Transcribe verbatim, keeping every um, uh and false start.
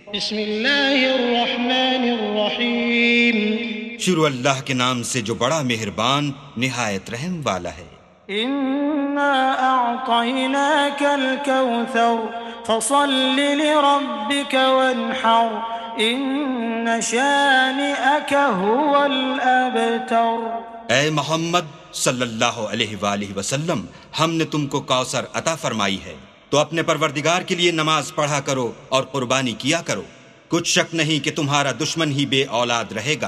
बिस्मिल्लाहिर्रहमानिर्रहीम। शुरू अल्लाह के नाम से जो बड़ा मेहरबान निहायत रहम वाला है। इन्ना अअतैनाकल कौसर फसल्लि लिरब्बिक वन्हर इन्न शानिअक हुवल अबतर। ऐ मोहम्मद सल्लल्लाहु अलैहि वसल्लम, हमने तुमको कौसर अता फरमाई है, तो अपने परवरदिगार के लिए नमाज पढ़ा करो और कुर्बानी किया करो। कुछ शक नहीं कि तुम्हारा दुश्मन ही बे औलाद रहेगा।